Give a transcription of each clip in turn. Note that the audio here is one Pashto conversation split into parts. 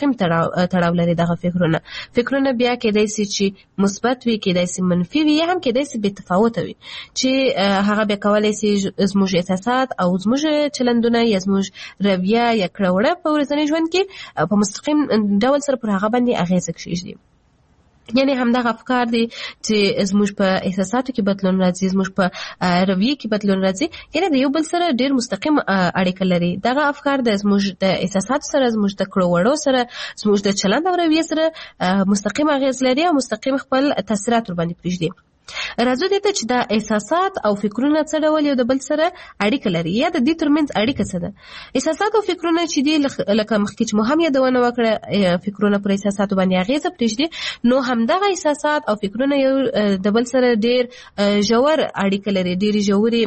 مستقیم تړاو لري دغه فکرونه بیا کېدای شي چې مثبت وي، کېدای شي منفي وي، هم کېدای شي بې تفاوته وي، چې هغه بیا کولی شي زموږ احساسات او زموږ چلندونه یا زموږ رویه یا کړه وړه په ورځني ژوند کې په مستقیم ډول سره پر هغه باندې اغیزه کېږدي. یعنی همدغه افکار دي چې زموږ په احساساتو کې بدلون راځي، زموږ په رویه کې بدلون راځي، یعنی د یو بل سره ډیر مستقیم اړیکه لري. دغه افکار د زموږ د احساساتو سره، زموږ د کړو وړو سره، زموږ د چلند او رویه سره مستقیم اغیز لري او مستقیم خپل تاثیرات ور باندې پرېږدي. راځو دې ته چې دا احساسات او فکرونه څه ډول یو د بل سره اړیکه لري یا د دې ترمنځ اړیکه څه ده. احساسات او فکرونه چې دي لکه مخکې چې مو هم یادونه وکړه، فکرونه پر احساساتو باندې اغیزه پرېږدي، نو همدغه احساسات او فکرونه یو د بل سره ډیر ژور اړیکه لري، ډیر ژورې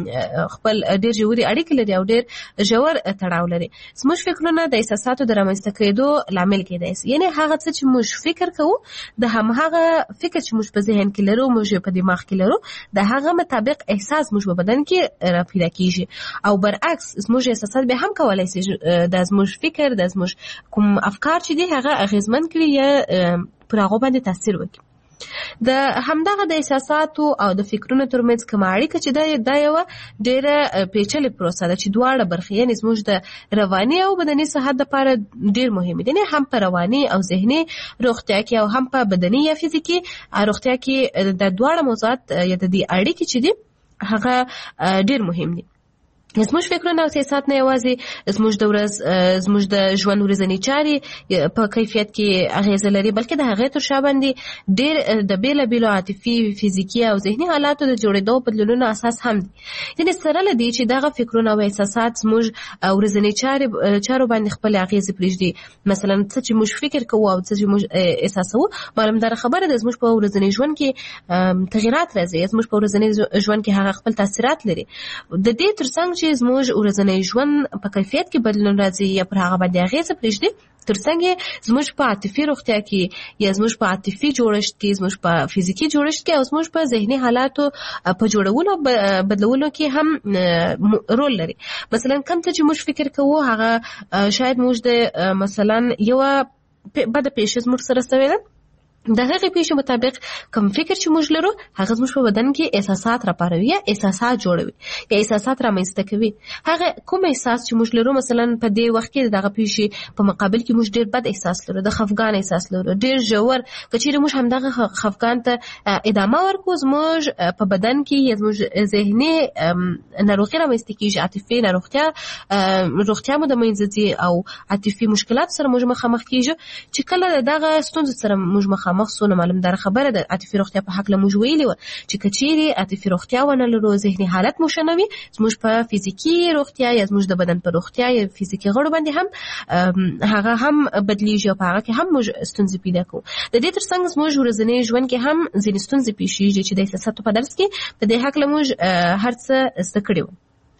اړیکه لري او ډیر ژور تړاو لري. زموږ فکرونه د احساساتو د رامنځته کېدو لامل کېدای شي، یعنی هغه څه چې موږ فکر کوو د همهغه فکر چې موږ په ذهن کې لرو، موږ په دماغ کې لرو، د هغه مطابق احساس موږ په بدن کې را پیدا کیږي، او برعکس زموږ احساسات به هم کولای شي د زموږ فکر، د زموږ کوم افکار چې دي هغه اغیزمن کړي یا پر هغه باندې تاثیر وکړي. د همدغه د احساساتو او د فکرونو ترمنځ کومه اړیکه چې دا یوه ډېره پیچلې پروسه ده چې دواړه برخې، یعنې زموږ د رواني او بدني صحت دپاره ډېر مهم دي، یعنې هم په رواني او ذهني روغتیا کې او هم په بدني یا فزیکي روغتیا کې د دواړه موضوعات یا د دې اړیکې چې دي هغه ډېر مهم دي. زموږ فکرونه او احساسات نه یوازې زموږ د ژوند ورځني چارې په کیفیت کې اغیزه لري، بلکې د هغې تر شا باندې ډېر د بېلابېلو عاطفي، فزیکي او ذهني حالاتو د جوړېدو بدلونونو اساس هم دي. یعنې سره له دې چې دغه فکرونه او احساسات زموږ ورځني چارو باندې خپلې اغیزې پرېږدي، مثلا څه چې موږ فکر کوو او څه چې موږ احساسوو، معلومداره خبره ده زموږ په ورځني ژوند کې تغیرات راځي، زموږ په ورځني ژوند کې هغه خپل تاثیرات لري. د دې ترڅنګ چې زموږ ورځنی ژوند په کیفیت کې بدلون راځي یا پر هغه باندې اغیزه پرېږدي، ترڅنګ زموږ په عاطفي روغتیا کې یا زموږ په عاطفي جوړښت کې، زموږ په فزیکي جوړښت کې او زموږ په ذهني حالاتو په جوړولو بدلولو کې هم رول لري. مثلا کوم څه چې موږ فکر کوو هغه شاید موږ د مثلا یوه بده پیښه زموږ سره شوې ده، د هغې پیښې مطابق کوم فکر چې موږ لرو هغه زموږ په بدن کې احساسات راپاروي یا احساسات جوړوي یا احساسات رامنځته کوي. هغه کوم احساس چې موږ لرو، مثلا په دې وخت کې دغه پیښې په مقابل کې موږ ډېر بد احساس لرو، د خفګان احساس لرو ډېر ژور، که چیرې موږ همدغه خفګان ته ادامه ورکړو، زموږ په بدن کې یا زموږ ذهني ناروغي رامنځته کېږي، عاطفي روغتیا مو د منځه ځي او عاطفي مشکلات سره موږ مخامخ کېږو. چې کله دغه ستونزو سره موږ مخامخ سو، نو معلومداره خبره ده عاطفي روغتیا په هکله موږ ویلي وه چې که چیرې عاطفي روغتیا ونه لرو، ذهني حالت مو ښه نه وي، زموږ په فزیکي روغتیا یا زموږ د بدن په روغتیا یا فزیکي غړو باندې هم هغه هم بدلیږي او په هغه کې هم موږ ستونزې پیدا کوو. د دې ترڅنګ زموږ ورځني ژوند کې هم ځینې ستونزې پیښیږي چې د احساساتو په درس کې په دې هکله موږ هر څه زده کړي وو.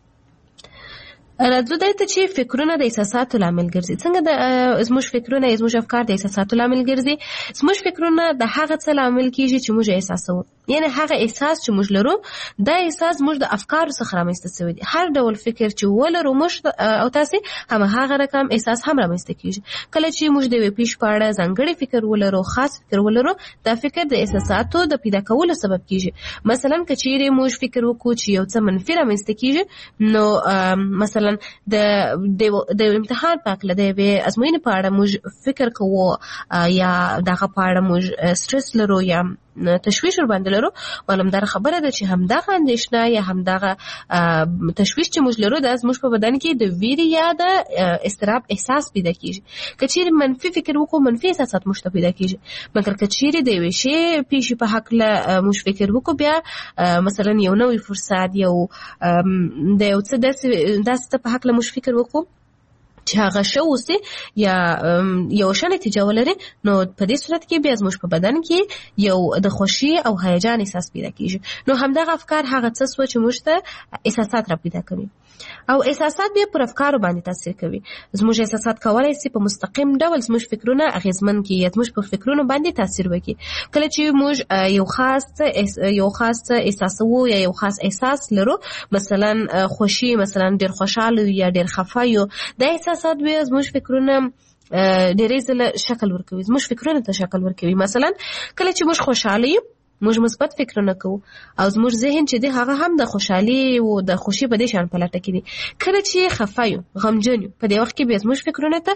راځو دې ته چې فکرونه د احساساتو لامل ګرځي. څنګه زموږ فکرونه یا زموږ افکار د احساساتو لامل ګرځي؟ زموږ فکرونه د هغه څه لامل کېږي چې موږ احساسوو، یعنې هغه احساس چې موږ لرو دا احساس موږ د افکارو څخه رامنځته شوی دی. هر ډول فکر چې ولرو موږ او تاسې، هماغه رقم احساس هم رامنځته کېږي. کله چې موږ د یوې پیښې په اړه ځانګړی فکر ولرو، خاص فکر ولرو، دا فکر د احساساتو د پیدا کولو سبب کېږي. مثلا که چیرې موږ فکر وکړو چې یو څه منفي رامنځته کېږي، نو مثلا د امتحان په هکله، د یوې ازموینې په اړه موږ فکر کوو یا دغه په اړه موږ سټرس لرو یا تشویش ور باندې لرو، معلومداره خبره ده چې همدغه اندېښنه یا همدغه تشویش چې موږ لرو دا زموږ په بدن کې د ویرې یا د اضطراب احساس پیدا کېږي. که چیرې منفي فکر وکړو، منفي احساسات موږ ته پیدا کېږي. مګر که چیرې د یوې شی پیښې په هکله موږ فکر وکړو، بیا مثلا یو نوی فرصت، د یو څه داسې په هکله موږ فکر وکړو چې هغه ښه اوسي یا یو ښه نتیجه ولري، نو په دې صورت کې بیا زموږ په بدن کې یو د خوښي او هیجان احساس پیدا کېږي. نو همدغه افکار هغه څه سوه چې موږ ته احساسات را پیدا کوي، او احساسات بیا پر افکارو باندې تاثیر کوي. زموږ احساسات کولی شي په مستقیم ډول زموږ فکرونه اغیزمن کړي یا زموږ په فکرونو باندې تاثیر وکړي. کله چې موږ یو خاص احساسوو یا یو خاص احساس لرو، مثلا خوښي، مثلا ډېر خوشحاله یا ډېر خفه یو، دا احساسات بیا زموږ فکرونه ډېرې ځله شکل ورکوي، زموږ فکرونه ته شکل ورکوي. مثلا کله چې موږ خوشاله یو موږ مثبت فکرونه کوو او زموږ ذهن چې دی هغه هم د خوشحالي او د خوشي په دې شان پلټه کې دي. کله چې خفه یو غمجن یو په دې وخت کې بیا زموږ فکرونه ته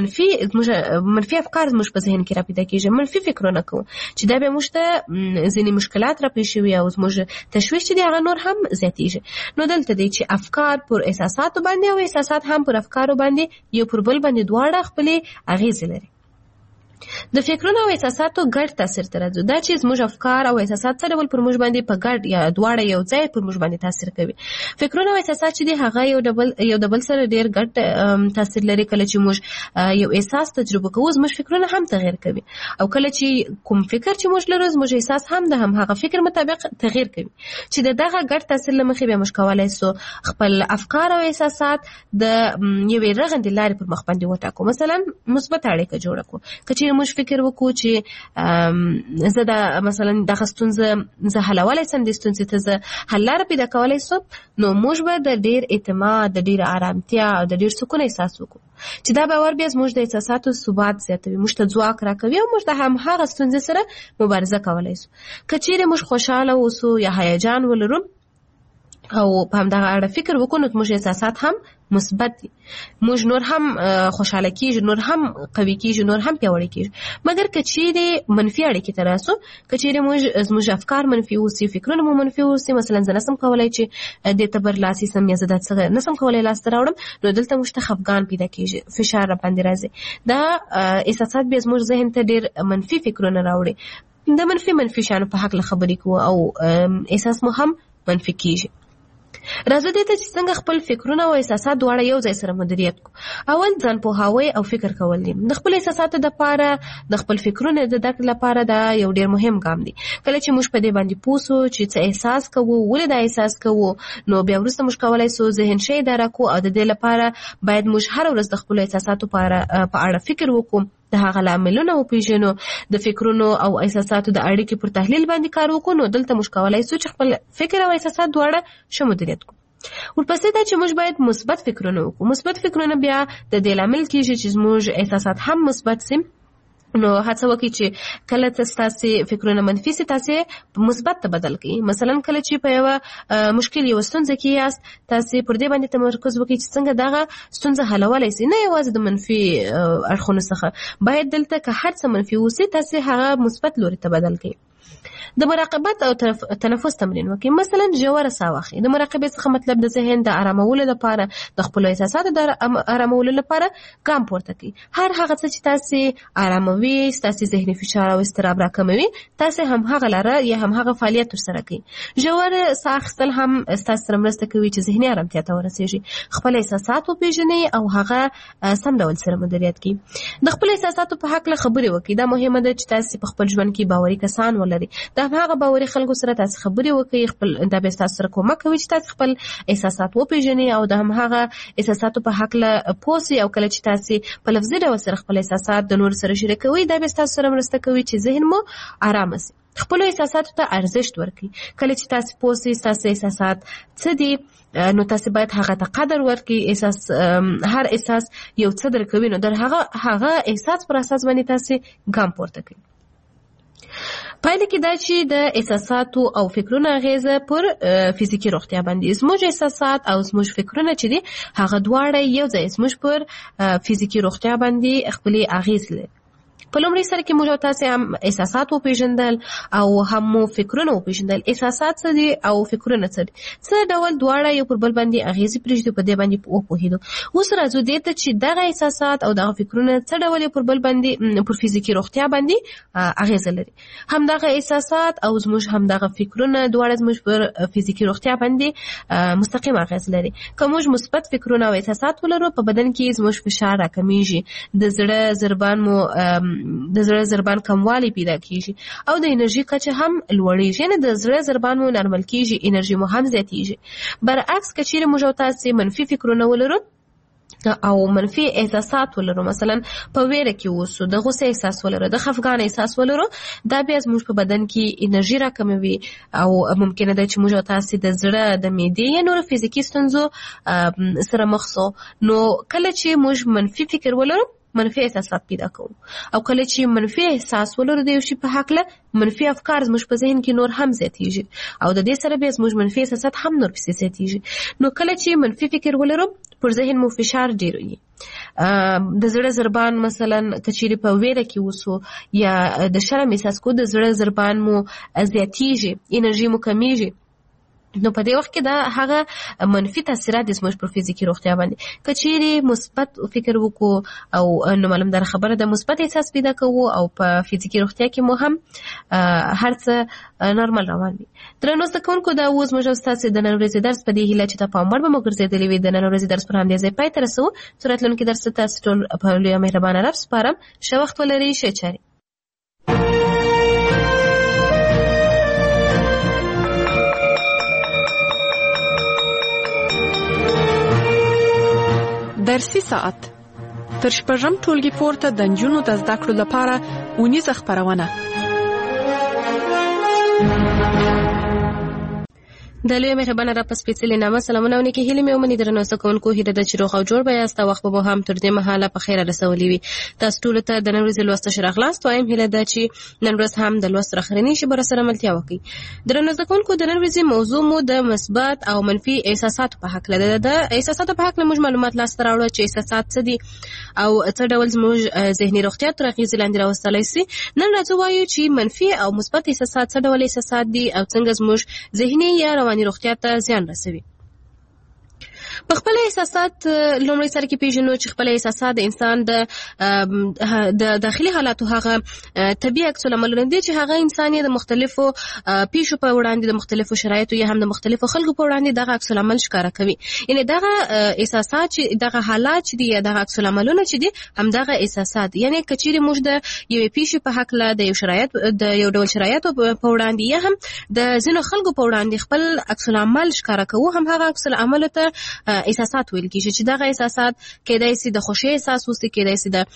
منفي افکار زموږ په ذهن کې راپیدا کېږي، منفي فکرونه کوو چې دا بیا موږ ته ځینې مشکلات راپېښ شوي او زموږ تشویش چې دی هغه نور هم زیاتېږي. نو دلته دی چې افکار پر احساساتو باندې او احساسات هم پر افکارو باندې یو پر بل باندې دواړه خپلې اغېزې لري. د فکرونو او احساساتو ګډ تاثیر ته راځو، دا چې زموږ افکار او احساسات څه ډول پر موږ باندې په ګډ یا دواړه یو ځای پر موږ باندې تاثیر کوي. فکرونه او احساسات چې دي هغه یو د بل سره ډېر ګډ تاثیر لري. کله چې موږ یو احساس تجربه کوو زموږ فکرونه هم تغیر کوي او کله چې کوم فکر چې موږ لرو زموږ احساس هم د هغه فکر مطابق تغیر کوي. چې دغه ګډ تاثیر له مخې بیا موږ کولی سو خپل افکار او احساسات د یوې رغندې لارې پر مخ باندې وټاکو. مثلا مثبت اړیکه جوړه کړو. که موږ فکر وکړو چې زه د مثلا دغه ستونزه زه حلولی سم، دې ستونزې ته زه حل لاره پیدا کولی سم، نو موږ به د ډېر اعتماد، د ډېر آرامتیا او د ډېر سکون احساس وکړو چې دا باور بیا زموږ د احساساتو ثبات زیاتوي، موږ ته ځواک راکوي او موږ د همهغه ستونزې سره مبارزه کولی سو. که چیرې موږ خوشحاله اوسو یا هیجان ولرو او په همدغه اړه فکر وکړو نو زموږ احساسات هم مثبت دي، موږ نور هم خوشحاله کیږو، نور هم قوي کیږو، نور هم پیاوړي کیږو. مګر که چیرې منفي اړیکې ته راسو، که چیرې زموږ افکار منفي اوسي، فکرونه مو منفي اوسي، مثلا زه نسم کولی چې دې ته برلاسي سم یا زه دا څه نسم کولی لاسته راوړم، نو دلته موږ ته خفګان پیدا کیږي، فشار را باندې راځي. دا احساسات بیا زموږ ذهن ته ډېر منفي فکرونه راوړي، د منفي شانو په هکله خبرې کوو او احساس مو هم منفي کیږي. راځو دې ته چې څنګه خپل فکرونه او احساسات دواړه یو ځای سره مدیریت کو. اول ځان پوهاوی او فکر کول دي. د خپل احساساتو لپاره، د خپل فکرونو د درک لپاره دا یو ډېر مهم ګام دی. کله چې موږ په دې باندې پوه سو چې څه احساس کوو، ولې دا احساس کوو، نو بیا وروسته موږ کولی سو ذهن ښه اداره کړو او د دې لپاره باید موږ هره ورځ د خپلو احساساتو په اړه فکر وکړو، د هغه لاملونه وپېژنو، د فکرونو او احساساتو د اړیکې پر تحلیل باندې کار وکړو. نو دلته موږ کولی سو چې خپل فکر او احساسات دواړه ښه مدیریت کړو. ورپسې دا چې موږ باید مثبت فکرونه وکړو. مثبت فکرونه بیا د دې لامل کېږي چې زموږ احساسات هم مثبت سي. نو هڅه وکړئ چې کله تاسو فکرونه منفي سي تاسو مثبت ته بدل کړئ. مثلا کله چې په یو مشکل یو ستونزه کې یاست، تاسو پر دې باندې تمرکز وکړئ چې څنګه دغه ستونزه حلولای سي، نه یوازې د منفي اړخونو څخه. باید دلته که هر څه منفي وسی تاسو هغه مثبت لوري ته بدل کړئ. د مراقبت او تنفس تمرین وکړئ. مثلا ژوره ساه واخلئ. د مراقبې څخه مطلب د ذهن د آرامولو لپاره، د خپل احساساتو د آرامولو لپاره ګام پورته کړئ. هر هغه څه چې تاسو آراموي، تاسو ذهني فشار او اضطراب راکموي، تاسو هم هغه لاره یا هم هغه فعالیت ترسره کړئ. ژوره ساه اخیستل هم تاسو سره مرسته کوي چې ذهني آرامتیا ته ورسیږي. خپل احساسات وپېژنئ او هغه سم ډول سره مدیریت کړئ. د خپل احساساتو په هکله خبرې وکړئ. دا مهمه ده چې تاسو په خپل ژوند کې باوري کسان ولرئ. د هغه باوري خلکو سره تاسو خبرې وکړئ. خپل دا به تاسو سره کومک کوي چې تاسو خپل احساسات وپېژنئ او د هغه احساساتو په هکله پوه سئ. او کله چې تاسو په لفظي ډول سره خپل احساسات د نور سره شریکوئ، دا به تاسو سره مرسته کوي چې ذهن مو آرام شي. خپل احساساتو ته ارزښت ورکړئ. کله چې تاسو پوه سئ تاسو احساسات څه دي، نو تاسو باید هغه ته قدر ورکړئ. هر احساس یو څه درکوي، نو در هغه احساس پر اساس باندې تاسو ګام پورته کړئ. پایله کې دا چې د احساساتو او فکرونو اغیزه پر فزیکی روغتیا باندې، زموږ احساسات او زموږ فکرونه چې دي هغه دواړه یو ځای زموږ پر فزیکی روغتیا باندې خپل اغیز لري. په لومړي سره کې موږ تاسو هم احساسات وپېژندل او هم فکرونه وپېژندل. احساسات څه دي او فکرونه څه دي، څه ډول دواړه یو پر بل باندې اغیزې پرېږدي، په دې باندې وپوهېدو. اوس راځو دې ته چې دغه احساسات او دغه فکرونه څه ډول یو پر بل باندې پر فزیکي روغتیا باندې اغیزه لري. همدغه احساسات او زموږ همدغه فکرونه دواړه زموږ پر فزیکي روغتیا باندې مستقیم اغیز لري. که موږ مثبت فکرونه او احساسات ولرو، په بدن کې زموږ فشار راکمیږي، د زړه ضربان کموالی پیدا کیږي او د انرژي کچه هم لوړیږي. یعنې د زړه ضربان مو نرمل کیږي، انرژي مو هم زیاتیږي. برعکس که چیرې موږ تاسو منفي فکرونه ولرو او منفي احساسات ولرو، مثلا په ویره کې اوسو، د غوسه احساس ولرو، د خفګان احساس ولرو، دا بیا زموږ په بدن کې انرژي راکموي او ممکنه ده چې موږ تاسو د زړه، د معدې یا نور فزیکي ستونزو سره مخ شو. نو کله چې موږ منفي فکر ولرو، منفي احساسات پیدا کوو او کله چې منفي احساس ولرو د یو شي په هکله منفي افکار زموږ په ذهن کې نور هم زیاتیږي او د دې سره بیا زموږ منفي احساسات هم نور پسې زیاتیږي. نو کله چې منفي فکر ولرو پر ذهن مو فشار ډیر وي، د زړه ضربان مثلا کچېرې په ویره کې وسو یا د شرم احساس کو د زړه ضربان مو زیاتیږي، انرژي مو کمیږي، نو په دې وخت کې دا هغه منفي تاثیرات د زموږ پر فزیکي روغتیا باندې. کچېرې مثبت فکر وکړو او نو معلوم ده خبره د مثبت احساس پیدا کوو او په فزیکي روغتیا کې مو هم هر څه نورمال روان وي. درنو زده کوونکو دا اوس موږ ستاسو د نن ورځې درس په دې هیله چې ته پام وړ به مو ګرځېدلی وي. د نن ورځې درس پر همدې ځای پای ته رسوو. څو راتلونکي درس ته تاسو ټول په لویه مهربانه رب سپارم. ښه وخت ولرئ، ښه چارې. درسي ساعت تر شپږم ټولګي پورته د نجونو د زده کړو لپاره اونیزه خپرونه. د لوی مهربانه را په سپېڅلې نامه سلامونه او نیکې هیلې مې ومني. درنو زده کوونکو هیله ده چې روغ او جوړ به یاست او وخت به مو هم تر دې مهاله په خیره رسولی وي. تاسو ټولو ته د نن ورځې لوست ښه راغلاست وایم. هیله ده چې نن ورځ هم د لوست راخرنې شي به راسره ملتیا وکړي. درنو زده کوونکو د نن ورځې موضوع مو د مثبت او منفي احساساتو په هکله ده. د احساساتو په هکله موږ معلومات لاسته راوړو چې احساسات څه دي او څه ډول زموږ ذهني روغتیا تر اغېزې لاندې راوستلی سي. نن راځو وایو چې منفي او مثبت احساسات څه ډول احساسات دي او څنګه زموږ ذهني یا رواني روغتیا ته زیان رسوي. په خپل احساسات لومړی سره کې پیژنو چې خپل احساسات د انسان د داخلي حالاتو هغه طبیعي عکس العملونه دي چې هغه انسان یې د مختلفو پیښو په وړاندې د مختلفو شرایطو یا هم د مختلفو خلکو په وړاندې دغه عکس العمل ښکاره کوي. یعنی دغه احساسات چې دغه حالات چې دي یا دغه عکس العملونه چې دي هم دغه احساسات، یعنی کچېرې موږ د یوې پیښې په هکله د یو شرایط د یو ډول شرایطو په وړاندې یا هم د ځینو خلکو په وړاندې خپل عکس العمل ښکاره کوو، هم هغه عکس العمل ته احساسات ویل کیږي چې دغه احساسات کېدای شي د خوښۍ احساس وسي، کېدای شي د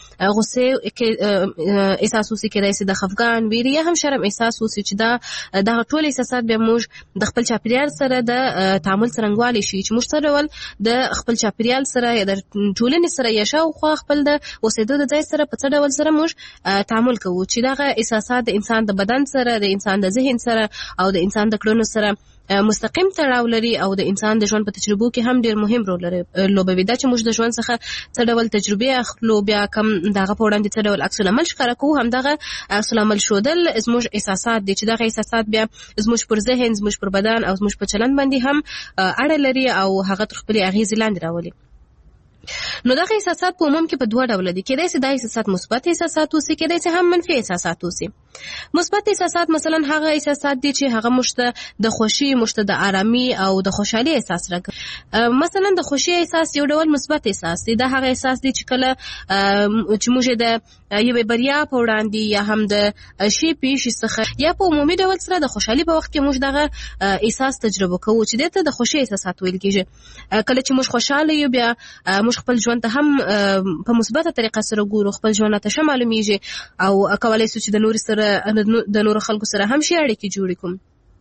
غصې احساس وسي، کېدای شي د خفګان، ویرې یا هم شرم احساس وسي چې دغه ټول احساسات بیا موږ د خپل چاپیریال سره د تعامل څرنګوالی شي چې موږ څه ډول د خپل چاپیریال سره یا د ټولنې سره یا شاوخوا خپل د اوسېدو د ځای سره په څه ډول سره موږ تعامل کوو چې دغه احساسات د انسان د بدن سره، د انسان د ذهن سره او د انسان د کړنو سره مستقیم تړاو لري او د انسان د ژوند په تجربو کې هم ډیر مهم رول لوبوي. دا چې موږ د ژوند څخه څه ډول تجربې اخلو، بیا کم دغه په وړاندې څه ډول عکس العمل ښکاره کوو، هم دغه عکس العمل ښودل زموږ احساسات دي چې دغه احساسات بیا زموږ پر ذهن، زموږ پر بدن او زموږ په چلند باندې هم اړه لري او هغه تر خپلې اغېزې لاندې راولي. نو دغه احساسات په عموم کې په دوه ډوله دي. کېدای شي دا احساسات مثبت احساسات اوسي، کېدای شي هم منفي احساسات اوسي. مثبت احساسات مثلا هغه احساسات دي چې هغه موږ ته د خوښي، موږ ته د آرامي او د خوشحالي احساس راکوي. مثلا د خوښي احساس یو ډول مثبت احساس دی. دا هغه احساس دی چې کله چې موږ د یوې بریا په وړاندې یا هم د شي پیښې څخه یا په عمومي ډول سره د خوشحالي په وخت کې موږ دغه احساس تجربه کوو چې دې ته د خوښي احساسات ویل کېږي. کله چې موږ خوشحاله یو بیا موږ خپل ژوند ته هم په مثبته طریقه سره ګورو، خپل ژوند ته ښه معلومیږي او کولی شو چې د نورو سره د نورو خلکو سره هم ښې اړیکې جوړې کړو.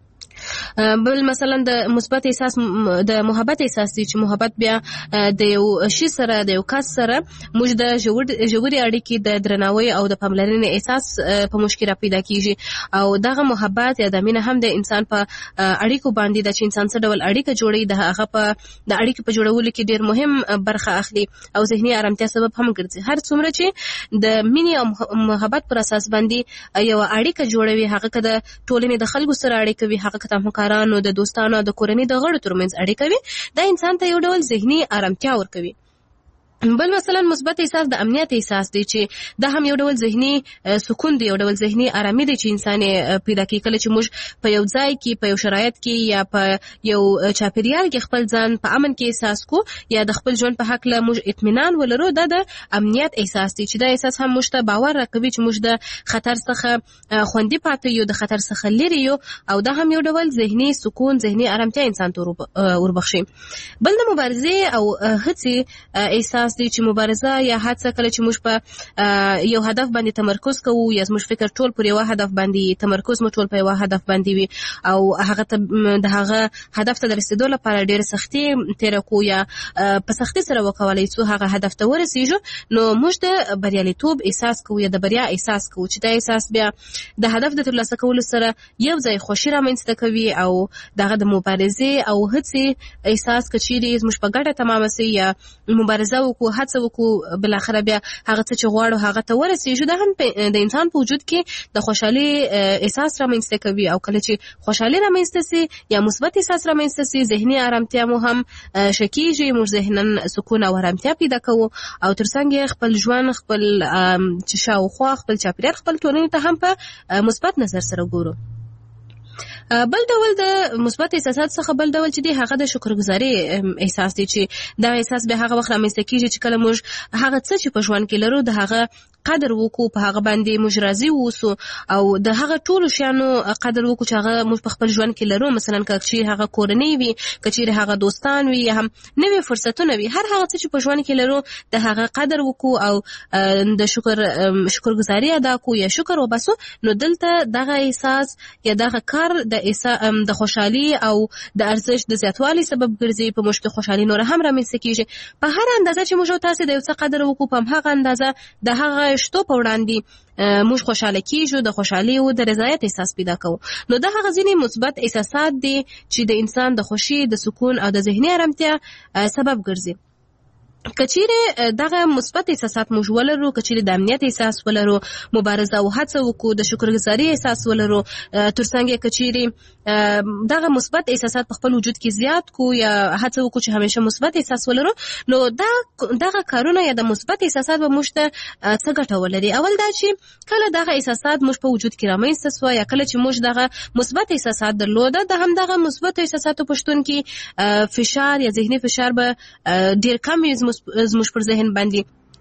بل مثلا د مثبت احساس د محبت احساس دی چې محبت بیا د یو شي سره، د یو کس سره موږ د ژورې اړیکې د درناوي او د پاملرنې احساس په موږ کې را پیدا کیږي او دغه محبت یا د مینه هم د انسان په اړیکو باندې د چې انسان څه ډول اړیکه جوړوي د هغه په د اړیکې په جوړولو کې ډیر مهم برخه اخلي او ذهني آرامتیا سبب هم ګرځي. هر څومره چې د مینې او محبت پر اساس باندې یو اړیکه جوړوي، هغه که د ټولنې د خلکو سره اړیکه وي، هغه د همکارانو، د دوستانو، د کورنۍ د غړو ترمنځ اړیکه وي، دا انسان ته یو ډول ذهني آرامتیا ورکوي. بل مثلا مثبت احساس د امنیت احساس دی چې دا هم یو ډول ذهني سکون دی، یو ډول ذهني آرامي دی چې انسان پیدا کوي کله چې موږ په یو ځای کې، په یو شرایط کې یا په یو چاپیریال کې خپل ځان په امن کې احساس کو یا د خپل ژوند په هکله موږ اطمینان ولرو. دا د امنیت احساس دی چې دا احساس هم موږ ته باور راکوي چې موږ د خطر څخه خوندي پاتې یو، د خطر څخه لرې یو او دا هم یو ډول ذهني سکون، ذهني آرامتیا انسان ته وربخښي. بل د مبارزې او هڅې احساس احساس دی چې مبارزه یا هڅه کله چې موږ په یو هدف باندې تمرکز کوو یا زموږ فکر ټول پر یو هدف باندې تمرکز مو ټول په یو هدف باندې وي او د هغه هدف ته رسیدو لپاره ډېر سختي تیر کو یا په سختي سره وکولای څو هغه هدف ته ورسیږو نو موږ د بریالیتوب احساس کوو یا د بریا احساس کوو چې دا احساس بیا د هدف د ترلاسه کولو سره یو ځای خوشي رامنځته کوي او دغه د مبارزې او هڅې احساس کچېري زموږ په ګټه تمامه سي یا مبارزه وکړو هڅه وکړو بل اخر بیا هغه څه چې غواړو هغه ته ورسیږو دا هم د انسان په وجود کې د خوشحالي احساس رامنځته کوي او کله چې خوشحالي رامنځته سي یا مثبت احساس رامنځته سي ذهني آرامتیا مو هم شکیږي موږ ذهنن سکون او آرامتیا پیدا کوو او ترڅنګ خپل ژوند خپل چې شاوخوا خپل چاپیریال خپل ټولنې ته هم په مثبت نظر سره ګورو. بل ډول د مثبت احساسات څخه بل ډول چې دی هغه د شکرګزاري احساس دی چې دا احساس به هغه وخت رامنځته کیږي چې کله موږ هغه څه چې په ژوند کې لرو د هغه قدر وکړو په هغه باندې موږ راضي اوسو او د هغه ټولو شیانو قدر وکړو چې هغه موږ په خپل ژوند کې لرو مثلا کچې هغه کورنۍ وي کچې هغه دوستان وي هم نوې فرصتونه وي هر هغه څه چې په ژوند کې لرو د هغه قدر وکړو او د شکرګزاري ادا کوو یا شکر وباسو نو دلته دغه احساس یا دغه کار د خوشحالي او د ارزښت د زیاتوالي سبب ګرځي په موږ کې خوشحالي نور هم رامنځته کیږي په هر اندازه چې موږ تاسو د یو څه قدر وکړو په هغه اندازه د هغه شتو په وړاندې موږ خوشاله کیږو د خوشحالي او د رضایت احساس پیدا کوو نو دا هغه ځینې مثبت احساسات دي چې د انسان د خوشي د سکون او د ذهني آرامتیا سبب ګرځي. کچیره دغه مثبت احساسات موږ ولرو کچیره د امنیت احساس ولرو مبارزه او هڅه وکړو د شکرګزاري احساس ولرو ترڅنګ کچیره دغه مثبت احساسات په خپل وجود کې زیات کو یا هڅه وکړو چې همیشه مثبت احساس ولرو نو دغه کارونه یا د مثبت احساسات به موږ ته څه ګټه ولري. اول دا چې کله دغه احساسات موږ په وجود کې رامنځته شو یا کله چې موږ دغه مثبت احساسات درلوده د هم دغه مثبت احساساتو پښتون کې فشار یا ذهني فشار به ډیر کم زموږ پر ذهن باندې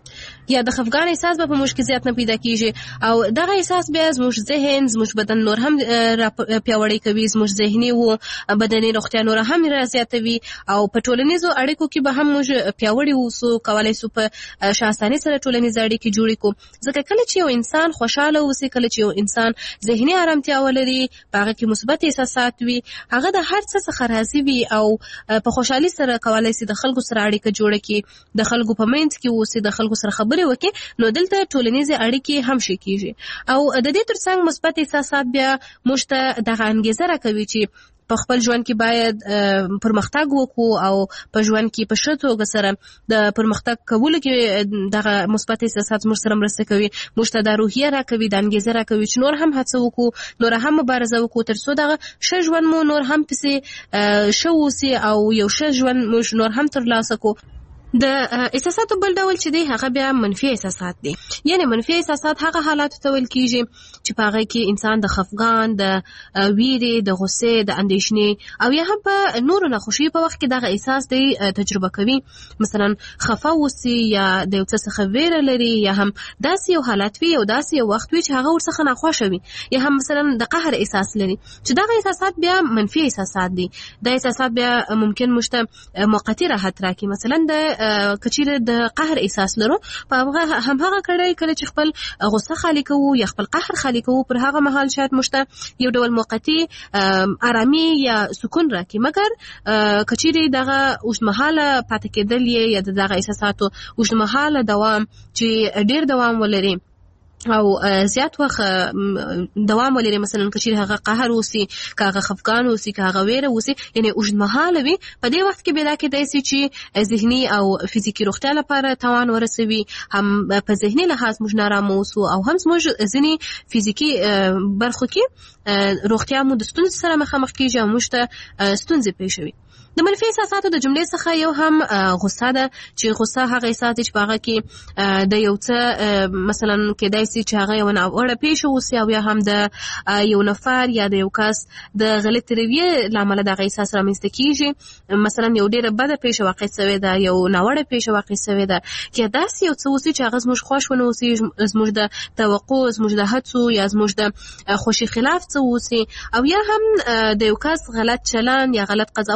یا د خفګان احساس به په موږ کې زیات نه پیدا کیږي او دغه احساس بیا زموږ ذهن زموږ بدن نور هم پیاوړی کوي زموږ ذهني او بدني روغتیا نور هم زیاتوي او په ټولنیزو اړیکو کې به هم موږ پیاوړي اوسو کولای سو په شاساني سره ټولنیز اړیکې جوړې کو ځکه کله چې یو انسان خوشاله اوسي کله چې یو انسان ذهني آرامتیا ولري هغه کې مثبت احساسات وي هغه د هر څه څخه راضي وي او په خوشحالي سره کولای سي د خلکو سره اړیکه جوړه کړي د خلکو په منځ کې اوسي د خلکو سره خبرې وکړي نو دلته ټولنیزې اړیکې هم شي کیږي او د دې ترڅنګ مثبت احساسات بیا موږ ته دغه انګیزه راکوي چې په خپل ژوند کې باید پرمختګ وکړو او په ژوند کې په ښه توګه سره د پرمختګ کولو کې دغه مثبت احساسات موږ سره مرسته کوي موږ ته د روحیه راکوي د انګیزه راکوي چې نور هم هڅه وکړو نور هم مبارزه وکړو تر څو دغه ښه ژوند مو نور هم پسې ښه اوسي او یو ښه ژوند موږ نور هم ترلاسه کړو. د احساساتو بل ډول چې دی هغه بیا منفي احساسات دي یعنی منفي احساسات هغه حالات ته ویل کیږي چې په هغه کې انسان د خفګان د ویرې د غصې د اندېښنې او یا هم په نورو ناخوشي په وخت کې دغه احساس دی تجربه کوي مثلا خفه اوسي یا د یو څه څخه ویره لري یا هم داسې یو حالت وي او داسې یو وخت وي چې هغه ورڅخه ناخوښه وي یا هم مثلا د قهر احساس لري چې دغه احساسات بیا منفي احساسات دي د احساسات بیا ممکن مشته موقتی راحت راکړي مثلا د کچیره د قهر احساس لرو په هغه هم هغه کله چې خپل غصه خالی کوو یا خپل قهر خالی کوو پر هغه مهال شاید مشته یو ډول موقتی آرامي یا سکون راکړي مګر کچیره دغه اوسمحاله پاتې کېدل یا دغه احساساتو اوسمحاله دوام چې ډیر دوام ولري او زیات وخت دوام ولري مثلا کچیر هغه قهر اوسي کاغه خفقان اوسي کاغه ویره اوسي یعنی اوږدمهاله وي په دې وخت کې بلا کې داسي چې ذهني او فزیکی روغتیا لپاره توان ورسوي هم په ذهني لحاظ موږ نارامه اوسو او هم موږ ځینی فزیکی برخو کې روغتیا مو د ستونزې سره مخامخ کیږي او موږ ته ستونزې پېښوي. د منفي احساساتو د جملې څخه یو هم غصه ده چې غصه هغه احساس چې په هغه کې د یو څه مثلا کېدای شي چې هغه یو ناوړه پیښه وشي او یا هم د یو نفر یا د یو کس د غلط رویې لامل دغه احساس رامنځته کیږي مثلا یو ډیره بده پیښه واقع شوې ده یو ناوړه پیښه واقع شوې ده کې داسې یو څه وشي چې هغه زموږ خوښ ونه وشي زموږ د توقع زموږ د هڅو یا زموږ د خوشي خلاف څه وشي او یا هم د یو کس غلط چلند یا غلط قضاوت په حق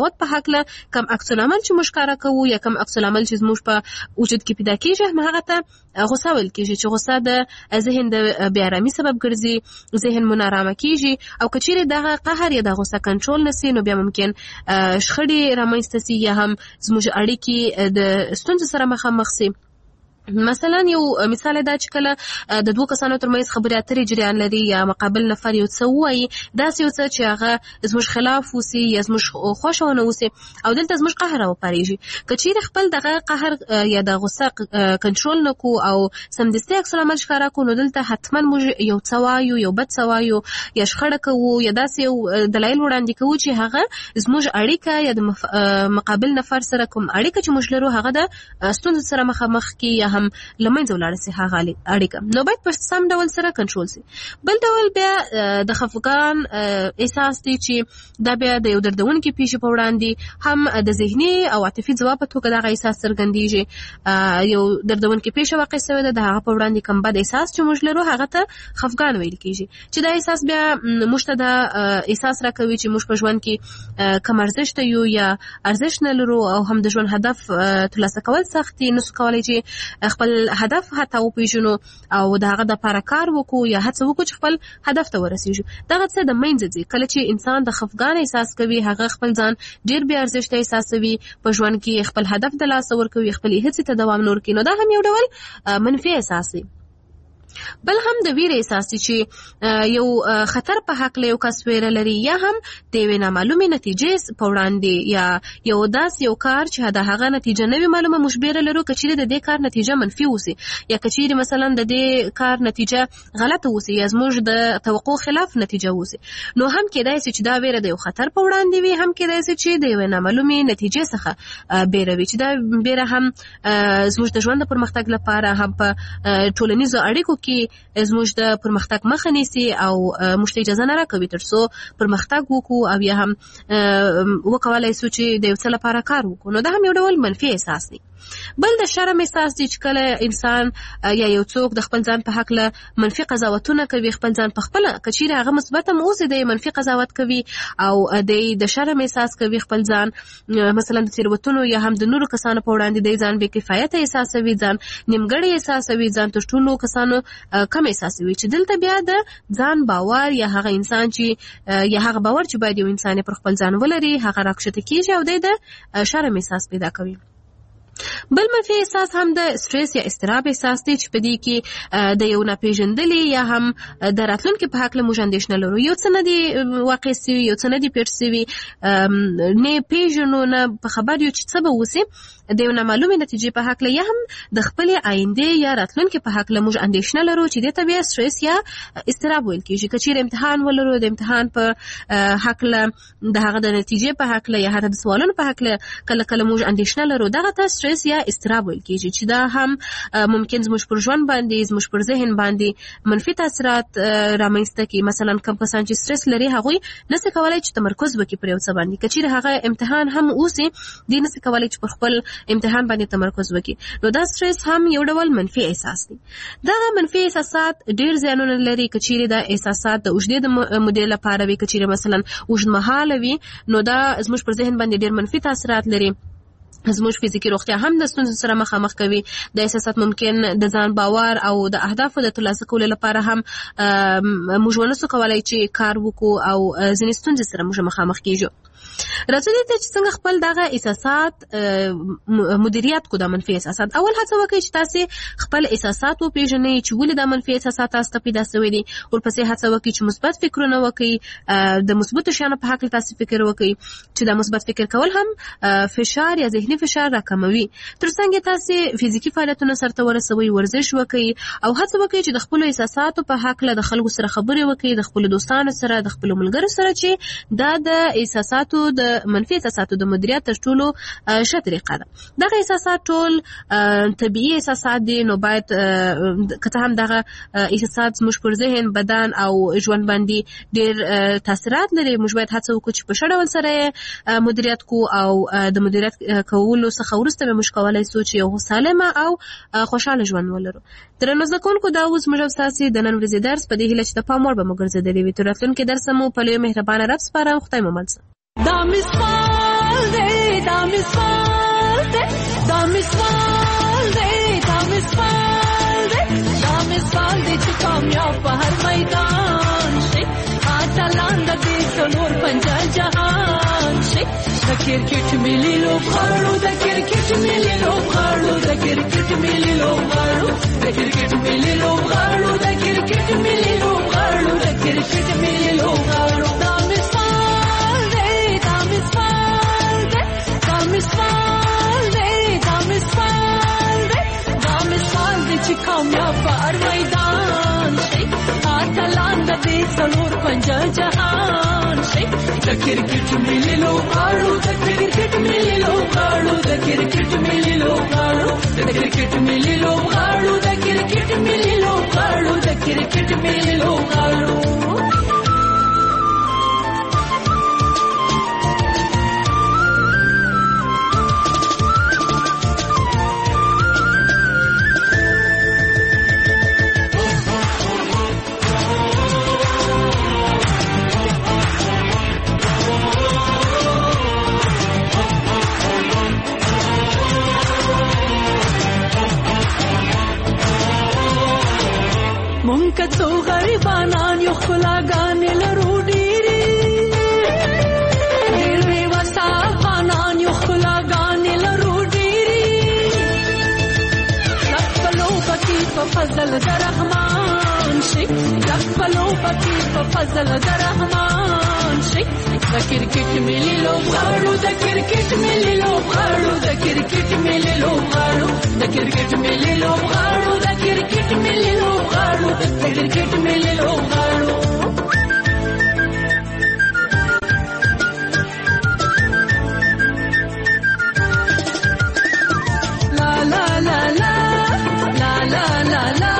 هکله کم عکس العمل چې موږ ښکاره کوو یا کم عکس العمل چې زموږ په وجود کې پیدا کېږي هغه ته غصه ویل کېږي چې غصه د ذهن د بې ارامۍ سبب ګرځي، ذهن مو نارامه کېږي او که چیرې دغه قهر یا د غصه کنټرول نسي نو بیا ممکن شخړې رامنځته سي یا هم زموږ اړیکې د ستونزو سره مخامخ سي. مثلا یو مثال دا چې کله د دوه کسانو ترمنځ خبرې اترې جریان لري یا مقابل نفر یو څه وایي، داسې یو څه چې هغه زموږ خلاف وسي یا زموږ خوښه ونه وسي او دلته زموږ قهر راوپارېږي. که چیرې خپل دغه قهر یا د غصه کنټرول نه کړو او سمدستي عکس العمل ښکاره کړو نو دلته حتما موږ یو څه وایو، یو بد څه وایو یا شخړه کوو یا داسې یو دلایل وړاندې کوو چې هغه زموږ اړیکه یا د مقابل نفر سره کوم اړیکه چې موږ لرو هغه د ستونزو سره مخامخ کړي یا هم لمنځه ولاړ سي هغه اړیکه، نو باید په سم ډول سره کنټرول سي. بل ډول بیا د خفګان احساس دی چې دا بیا د یو دردونکي پیښې په وړاندې هم د ذهني او عاطفي ځواب په توګه دغه احساس څرګندېږي. یو دردونکي پیښه واقع شوې ده، د هغه په وړاندې کوم بد احساس چې موږ لرو هغه ته خفګان ویل کېږي، چې دا احساس بیا موږ ته دا احساس راکوي چې موږ په ژوند کې کم ارزښت یو یا ارزښت نه لرو او هم د ژوند هدف ترلاسه کول سخت دي، نسو کولی چې خپل هدف حتی وپیژنو او د هغه دپاره کار وکړو یا هڅه وکړو چې خپل هدف ته ورسېږو. دغه څه د منځه ځي. کله چې انسان د خفګان احساس کوي هغه خپل ځان ډېر بې ارزښته احساسوي، په ژوند کې خپل هدف د لاسه ورکوي، خپلې هڅې ته دوام نه ورکوي، نو دا هم یو ډول منفي احساس دی. بل هم د ویرې احساس دی چې یو خطر په حق له یو کس ویره لري یا هم د یوې نامعلومې نتیجې په وړاندې یا یو داسې یو کار چې د هغه نتیجه نه وي معلومه موږ بیره لرو، که چیرې د دې کار نتیجه منفي وسي یا که چیرې مثلا د دې کار نتیجه غلطه وسي یا زموږ د توقع خلاف نتیجه وسي، نو هم کېدای شي چې دا ویره د یو خطر په وړاندې وي، هم کېدای شي چې د یوې نامعلومې نتیجې څخه بیره وي، چې دا بیره هم زموږ د ژوند د پرمختګ لپاره هم په ټولنیزو اړیکو کې زموږ د پرمختګ مخه نیسي او موږ ته اجازه نه راکوي تر څو پرمختګ وکړو او یا هم وکولای شو چې د یو څه لپاره کار وکړو، نو دا هم یو ډول منفي احساس دی. بل د شرم احساس دی چې کله انسان یا یو څوک د خپل ځان په حق له منفي قضاوتونه کوي، خپل ځان په خپل کچیره هغه مثبت هم اوسي د منفي قضاوت کوي او د شرم احساس کوي، خپل ځان مثلا د تیروتنو یا هم د نورو کسانو په وړاندې د ځان بې کفایت احساسوي، ځان نیمګړی احساسوي، ځان تر ټولو کسانو کم احساسوي، چې دلته بیا د ځان باور یا هغه انسان چې یا هغه باور چې باید یو انسان پر خپل ځان ولري هغه راکښته کیږي او د شرم احساس پیدا کوي. بل منفي احساس هم د سټریس یا اضطراب احساس دی چې په دې کې د یو ناپېژندلي یا هم د راتلونکي په هکله موږ اندېښنه لرو، یو څه نه دي واقع سوي، یو څه نه دي پېښ سوي، نه پېژنو، نه په خبر یو چې څه به وسي، د یو نامعلومې نتیجې په هکله یا هم د خپلې آیندې یا راتلونکي په هکله موږ اندېښنه لرو چې دې ته بیا سټریس یا اضطراب ویل کېږي. که چیرې امتحان ولرو د امتحان په هکله د هغه د نتیجې په هکله یا حتی د سوالونو په هکله کله کله موږ اندېښنه لرو، دغه ته سټریس یا اضطراب ویل کېږي چې دا هم ممکن زموږ پر ژوند باندې زموږ پر ذهن باندې منفي تاثیرات رامنځته کړي. مثلا کوم کسان چې سټریس لري هغوی نسي کولای چې تمرکز وکړي پر یو څه باندې، که چیرې هغه امتحان هم اوسي دوی نسي کولای چې پر خپل امتحان باندې تمرکز وکړي، نو دا سټریس هم یو ډول منفي احساس دی. دغه منفي احساسات ډېر زیانونه لري، که چیرې دا احساسات د اوږدې مودې لپاره وي، که چیرې مثلا اوږدمهاله وي نو دا زموږ پر ذهن باندې ډېر منفي تاثیرات لري، زموږ فزیکي روغتیا هم د ستونزو سره مخامخ کوي. د احساسات ممکن د ځان باور او د اهدافو د ترلاسه کولو لپاره هم موږ ونسو کولای چې کار وکړو او ځینې ستونزې سره موږ مخامخ کیږو. راځو دې ته چې څنګه خپل دغه احساسات مدیریت کو، د منفي احساسات. اول هڅه وکړئ چې تاسو خپل احساسات وپېژنئ چې ولې د منفي احساسات تاسو ته پیدا شوي دي، ورپسې هڅه وکړئ چې مثبت فکرونه وکړئ، د مثبتو شیانو په هکله تاسو فکر وکړئ چې دا مثبت فکر کول هم فشار یا ذهني فشار راکموي. ترڅنګ تاسو فزیکي فعالیتونه سرته ورسوي، ورزش وکړئ او هڅه وکړئ چې د خپل احساساتو په هکله د خلکو سره خبرې وکړئ، د خپل دوستانو سره، د خپل ملګرو سره، چې دا د احساساتو د منفي احساساتو د مدیریت تر ټولو ښه طریقه ده. دغه احساسات ټول طبیعي احساسات دي، نو باید که څه هم دغه احساسات زموږ پر ذهن، بدن او ژوند باندې ډېر تاثیرات لري، موږ باید هڅه وکړو چې په ښه ډول سره مدیریت کو او د مدیریت کولو څخه وروسته به موږ کولی شو چې یو سالمه او خوشحاله ژوند ولرو. درنو زده کوونکو، دا اوس موږ ستاسې د نن ورځې درس په دې هیله چې د پام وړ به مو ګرځېدلی وي. تر راتلونکي درسه مو په لوی مهربانه رب سپارم. خدای مو مل شه. دا مثال دی دا مثال دی دا مثال دی دا مثال دی دا مثال دی چې کامیاب په هر میدان شي اتلان د دې څلور پنځه جهان شي د کرکټ ملي لوبغاړو د کرکټ ملي لوبغاړو د کرکټ ملي لوبغاړو د کرکټ ملي لوبغاړو د کرکټ ملي لوبغاړو د کرکټ ملي لوبغاړو دا مثال دی دا مثال دی دا مثال دی دا مثال دی دا مثال دی چې کامیاب په هر میدان شي اتلان د دې څلور پنځه جهان شي د کرکټ ملي لوبغاړو د کرکټ ملي لوبغاړو د کرکټ ملي لوبغاړو د کرکټ ملي لوبغاړو د کرکټ ملي لوبغاړو د کرکټ ملي لوبغاړو مونږ څو غریبانان یو ښکلاګانې لرو ډېرې ډېر بېوسه افغانان یو ښکلاګانې لرو ډېرې لږ په لوبه کې په فضل د رحمان شي لږ په لوبه کې په فضل د رحمان شي د کرکټ ملي لوبغاړو د کرکټ ملي لوبغاړو د کرکټ ملي لوبغاړو د کرکټ ملي لوبغاړو د کرکټ ملي لوبغاړو د کرکټ ملي لوبغاړو لا لا لا لا لا لا لا لا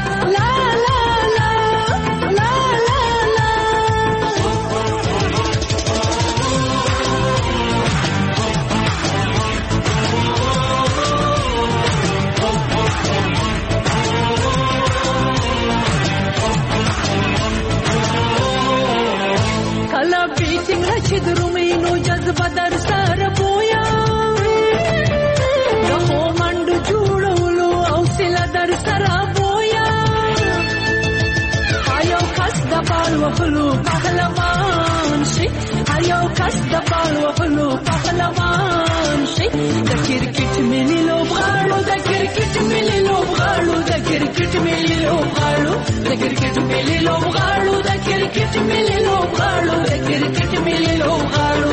چې درومینو جذبه در سره بویا د خو منډو جوړولو او سله در سره بویا یو کس د بال وهلو پهلوان شي یو کس د بال وهلو پهلوان شي د کرکټ ملي لوبغاړو د کرکټ ملي لوبغاړو د کرکټ ملي لوبغاړو د کرکټ ملي لوبغاړو د کرکټ ملي لوبغاړو د کرکټ ملي لوبغاړو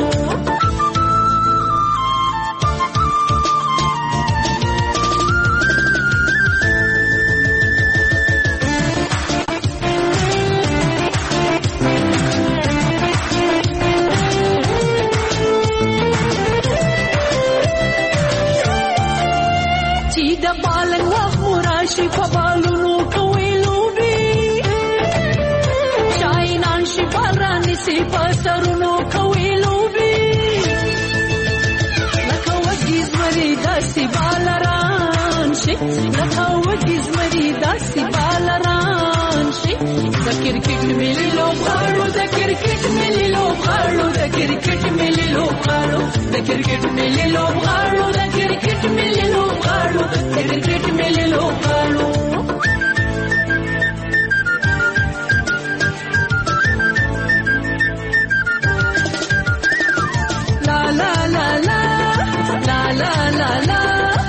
شي په بالونو کوي لوبي شاینان شي باراني سي په سرونو کوي لوبي لکه وګیز مری داسي بالران شي لکه وګیز مری داسي بالران شي د کرکټ ملي لوبغاړو د کرکټ ملي لوبغاړو د کرکټ ملي لوبغاړو د کرکټ ملي لوبغاړو د کرکټ ملي لوبغاړو د کرکټ ملي لوبغاړو لا لا لا لا لا لا لا لا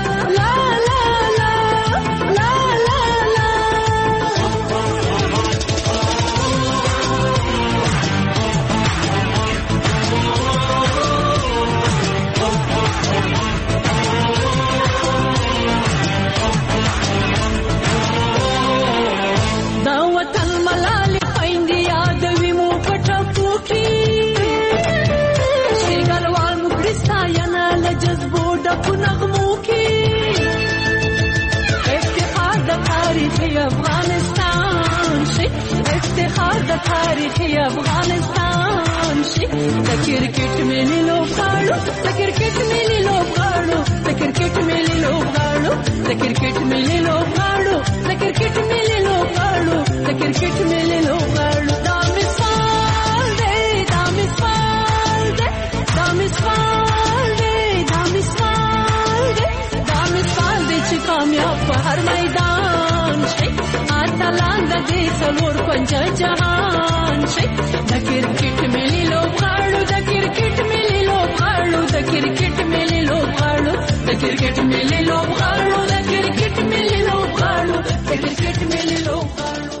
افغانستان شي افتخار د تاریخي افغانستان شي د کرکټ ملي لوبغاړو د کرکټ ملي لوبغاړو د کرکټ ملي لوبغاړو د کرکټ ملي لوبغاړو د کرکټ ملي لوبغاړو د کرکټ ملي لوبغاړو دا مثال دی دا مثال دی دا مثال دی سلور کنج جهان شي د کرکټ ملي لوبغاړو د کرکټ ملي لوبغاړو د کرکټ ملي لوبغاړو د کرکټ ملي لوبغاړو د کرکټ ملي لوبغاړو د کرکټ ملي لوبغاړو